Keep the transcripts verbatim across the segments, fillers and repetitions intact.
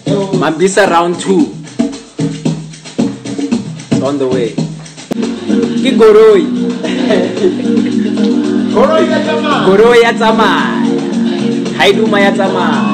Mambisa round two. It's on the way. Ki Goroi. Goroi ya tsamaya. Goroi ya tsamaya. Haiduma ya tsamaya.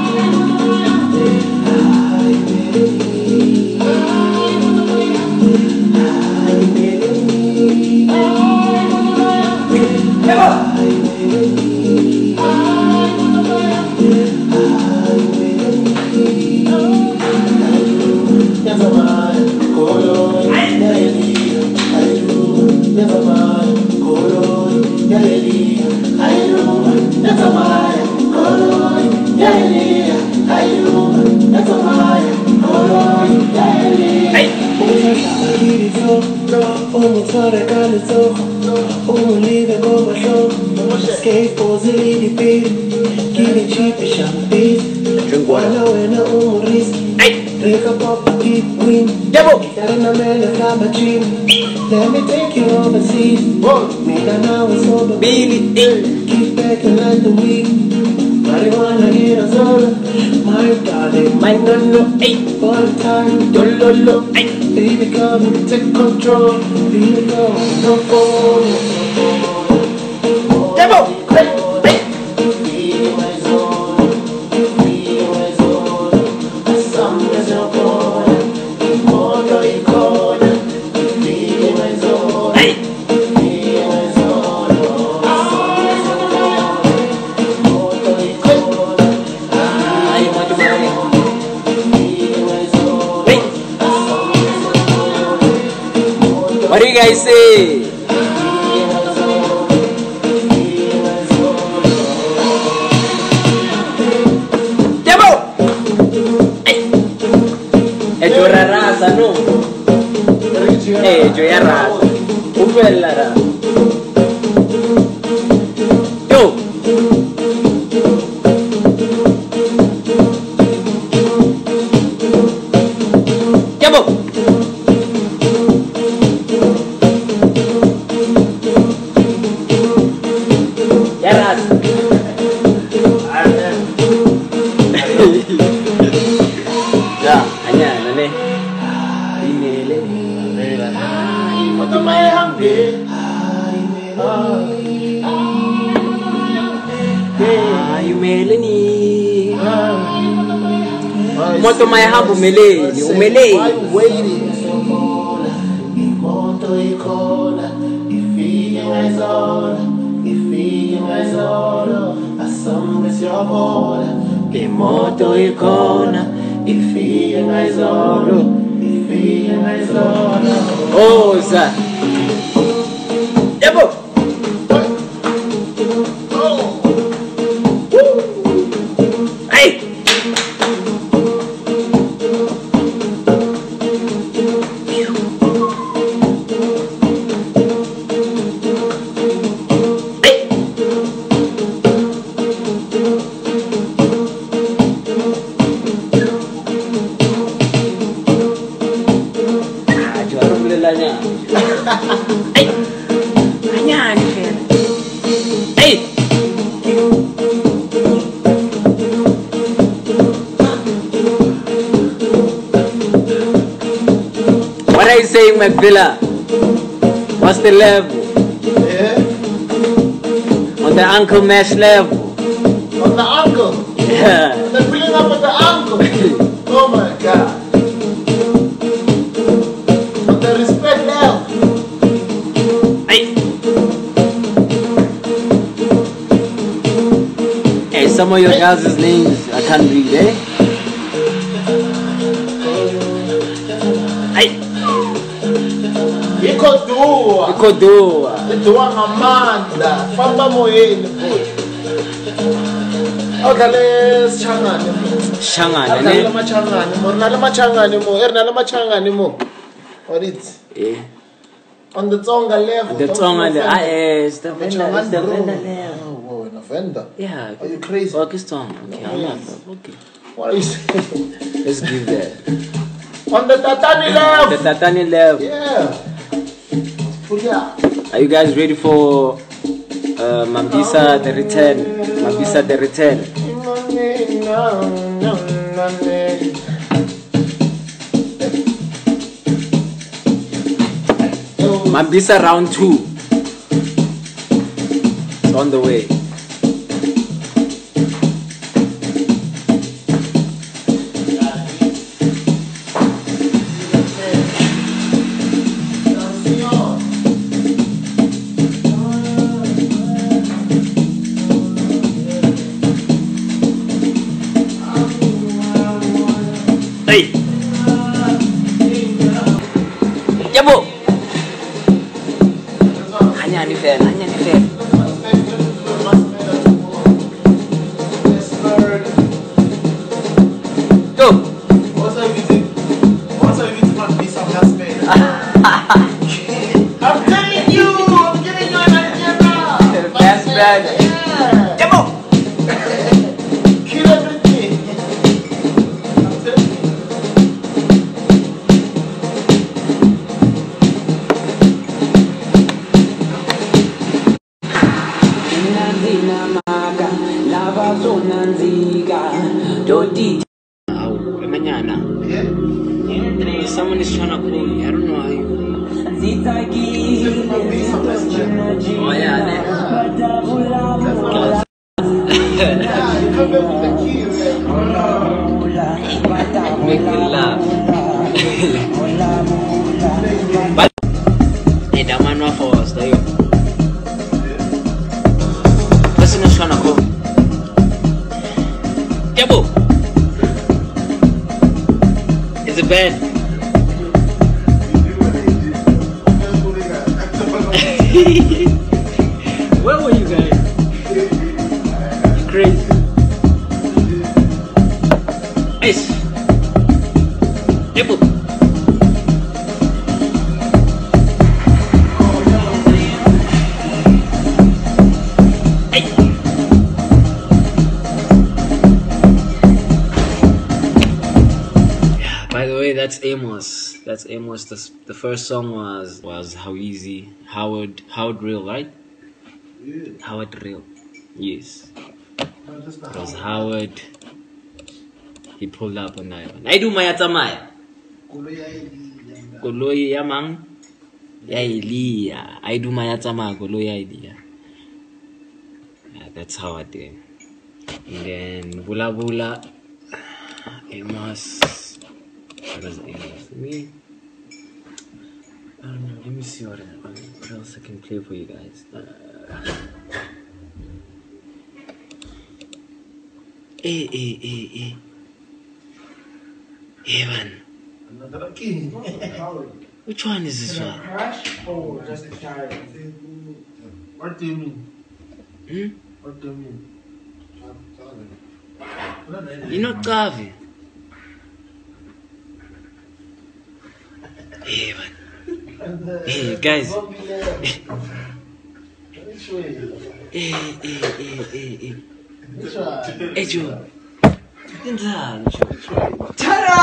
Drink water. Devil. Let me take you overseas. Billy. Keep back and like the weed. Marijuana get us all. My darling, My no no. Hey. one time. Dololo. Hey. Baby, come and take control. Baby, come and no phone. Devil. Hey. Hey. What do you guys say? Devil! Hey! Ejo rasa no? Eh, ejo ya rasa. Ubella rasa. Yo! Devil! Ya, hanya nane. Imele. Ah, imele ni. Moto mai habu mele, ni umele. Why you waiting? Moto ikona, ifike ngayizolo, ifike ngayizolo. Oh, za. Yebo. Hey. Hey, hanya ni fair. Hey, what are you saying, McVilla? What's the level? Yeah. On the Uncle Mash level? On the uncle. Yeah. They're pulling up with the uncle. Oh my God. On the respect level. Hey. Hey, some of your guys' names I can't read, eh? Hey. Ikodua. Ikodua. Ikodua ngamandla. Famba moyeni futhi. Awudlale sishangane. Shangane, Awudlale ne? amachangane mo. Rinala amachangane mo. Erinala amachangane mo. What is? Yeah. On the Tsonga level. The Tsonga level. Ah, yes. The vendor. It's the Machangane, vendor bro. level. Oh, whoa, in a vendor. Yeah. Are you crazy? Okay, strong. Okay, I'm not. Okay. What are you saying? Let's give that. On the tatami The level. Tatani level. Yeah. Yeah. Are you guys ready for uh, Mambisa the return? Mambisa the return. Mambisa round two. It's on the way. Hey. Jabo. Hanya ni fan, hanya ni fan. Go. Also, if it's also if it's going to be some last man. I'm telling you, I'm giving you an idea now. Last man. Yeah. Jabo. Kill everything. I'm telling you. Oh, manana. Yeah. Someone is trying to call me. I don't know how you. Oh yeah, man. Yeah, you come back with the keys. Make me laugh. But hey, that man was for us, though. Person is trying to call. Jabo. Is it bad? Where were you guys? You crazy. Nice. Jabo. Hey. By the way, that's Amos. That's Amos. The, the first song was was How Easy. Howard Howard Real, right? Yeah. Howard Real. Yes. No, just the It was house. Howard. He pulled up on that one. I do my atamaya. Koloi ya mang? Ya Elia. I do my atamaya. Koloi ya Elia. Yeah, that's how I did. And then Bula Bula. Amos. What is Amos? Me. I don't know. Let me see what, what else I can play for you guys. Uh, eh, eh, eh, eh. Hey, man. Another key. Which one is this one? Crash or just a child? What do you mean? Hmm? What do you mean? You're not Gavi. Hey, man. Hey, guys. Which way? Hey, hey, hey, hey, hey. Which one? Hey, Joe. Inzani, Joe. Ta-da!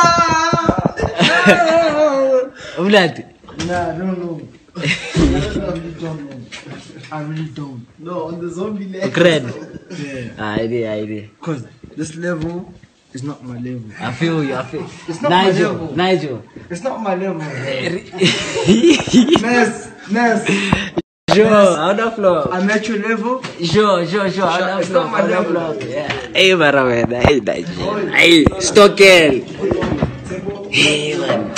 Vlad. Nah, I don't know. I really don't know. I really don't. No, on the zombie level. Great. Yeah. Idea, idea. Because this level is not my level. I feel you, I feel It's not my Nigel, level. Nigel. It's not my level. Joe, Ness, Ness, on the floor. I'm at your level. Joe, Joe, Joe, on the It's floor. not my On the level. floor. Yeah. Hey, man, hey, Nigel. Hey, Stockel. Hey, man.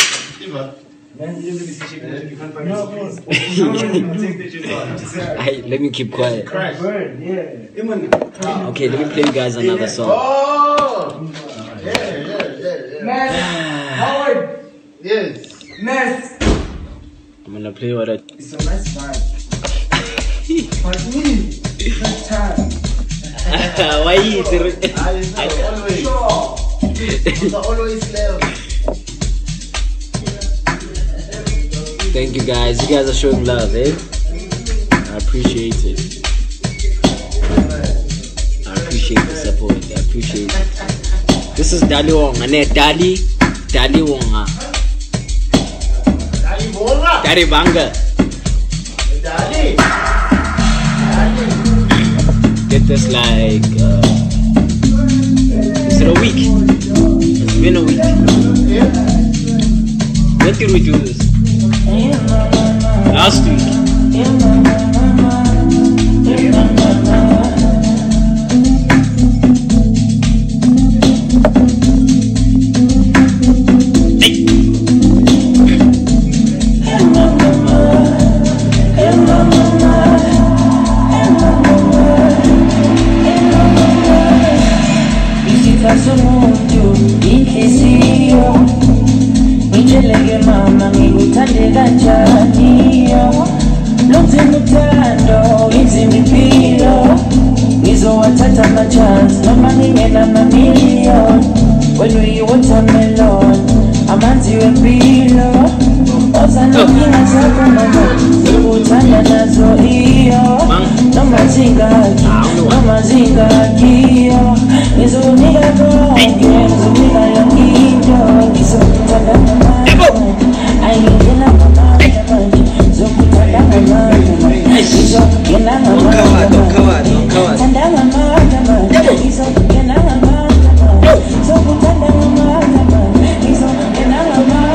Hey, let me keep quiet. Bird, yeah. Okay, let me play you guys another song. Oh! Yeah, yeah, yeah, yeah. Ness, Howard, Yes. Ness. I'm gonna play what I. It's a nice vibe. But me, that time. Why is it? I know, always. Sure. The always level. Thank you guys. You guys are showing love, eh? I appreciate it. I appreciate the support. I appreciate it. This is Dali Wonga. Ne Dali, Dali Wonga. Daddy Bonga. Dari Banga. Daddy. Daddy. Get this like. Uh, is it a week? It's been a week. Yeah. When did we do this? Huh? Last week. When we watermelon, I'm anti repilo. Oza no kina zako mama, utanda nazo iyo. No mazinga, no mazinga iyo. Nizo niga go, nizo niga yongido. Nizo utanda mama, ayi kina mama, nizo utanda mama, nizo kina mama, tanda mama, nizo kina mama. So put on the mama, he's on the mama.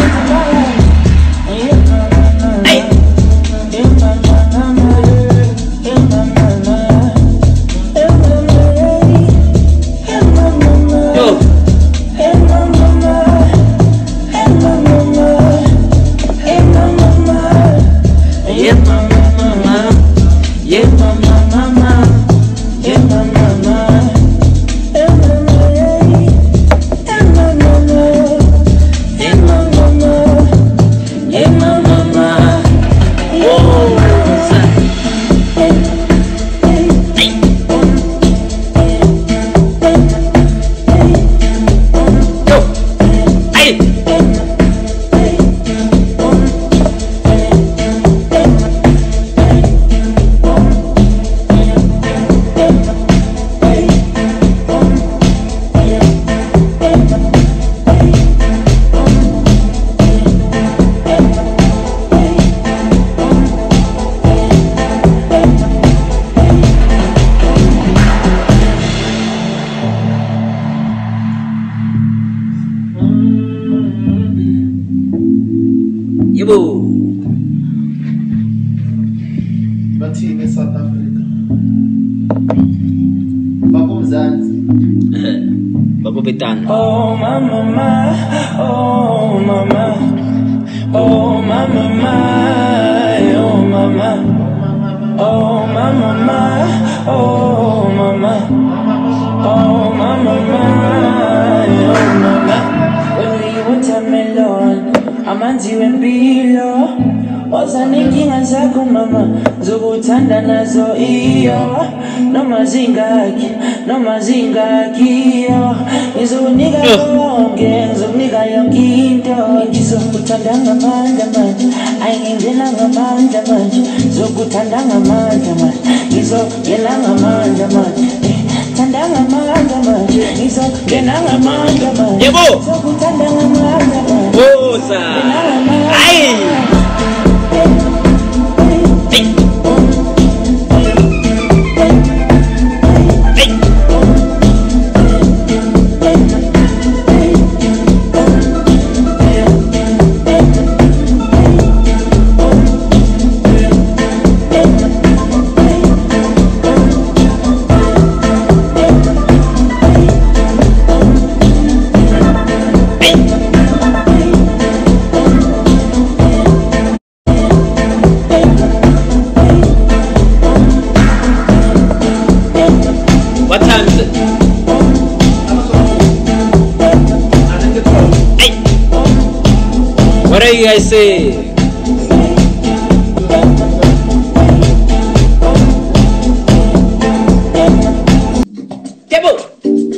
Bathini South Africa. Babo Mzansi. Babo Betana. Oh mama, mama, oh mama, oh mama, mama, oh mama, oh mama, mama, oh mama, oh mama, mama, oh mama. When we watermelon, amanzi wempilo. Oza nikinga zako mama, zokutanda nazo iyo. No mazingaki, no mazingaki iyo. Nizonika konke, nizonika yonkinto. Ngizokutanda ngamandla manje, ayingena ngamandla manje. Zokutanda ngamandla manje, ngizokena ngamandla manje. Tanda ngamandla manje, ngizokena ngamandla manje. Zokutanda ngamandla manje. Oza. Ay. What do you guys say? Table.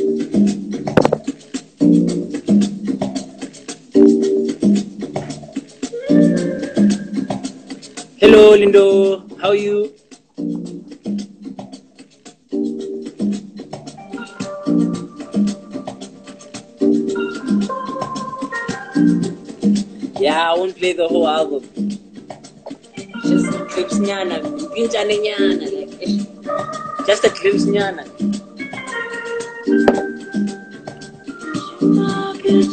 Hello, Lindo. How are you? Yeah, I won't play the whole album. Just a clips nyana, pinchane nyana, like just a clips nyana.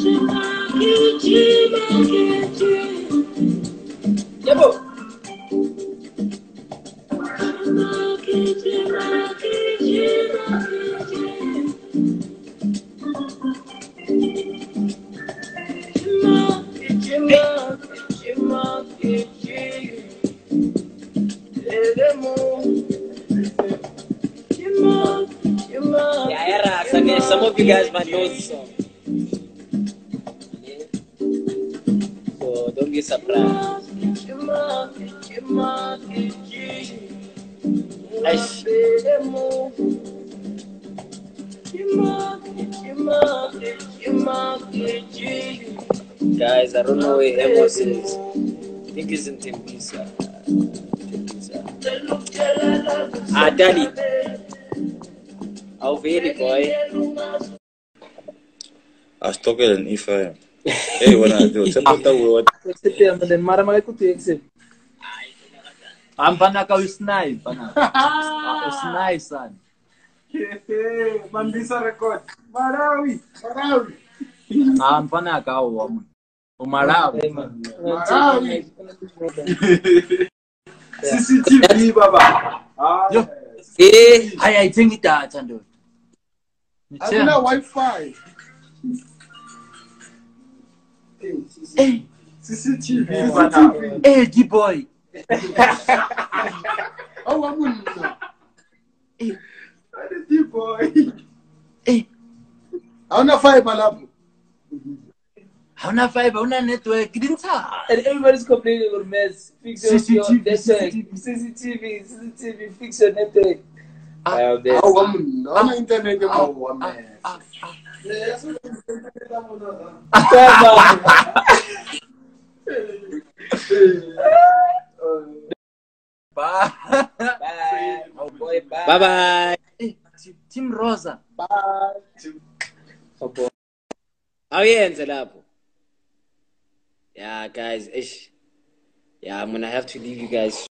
Yabo. Yeah, yeah, okay. Some of you guys might know this song. So don't be surprised. Aish. Guys, I don't know where Amos is. I think he's in Tembisa. Tembisa. Ah, Daddy. How very boy. I was talking in Ephraim. Hey, what I do? Tell me what. I'm panaka with snipe. Snipe, son. Mambisa record. Marawi. Marawi. I'm panaka, woman. Umarawi. Marawi. C C T V, Baba. Yo. Eh, I I think it that and Hakuna Wi-Fi. Hey, C C T V, bana. hey, G boy. Oh, wamunna. Hey, D boy. hey. Hauna fiber lapho. Hauna fiber, hauna network, didn't I? And everybody's complaining about mess. Fix your, C C T V, your network. C C T V, C C T V, fix your network. Ah, I have this. Oh, wamunna. Hauna internet mo. Ah, ah, ah. Bye. Bye. Oh boy, bye. bye bye. Hey, Team Rosa. Bye. Oh boy. Awuyenze lapho. Yeah, guys, ish. Yeah, I'm gonna have to leave you guys.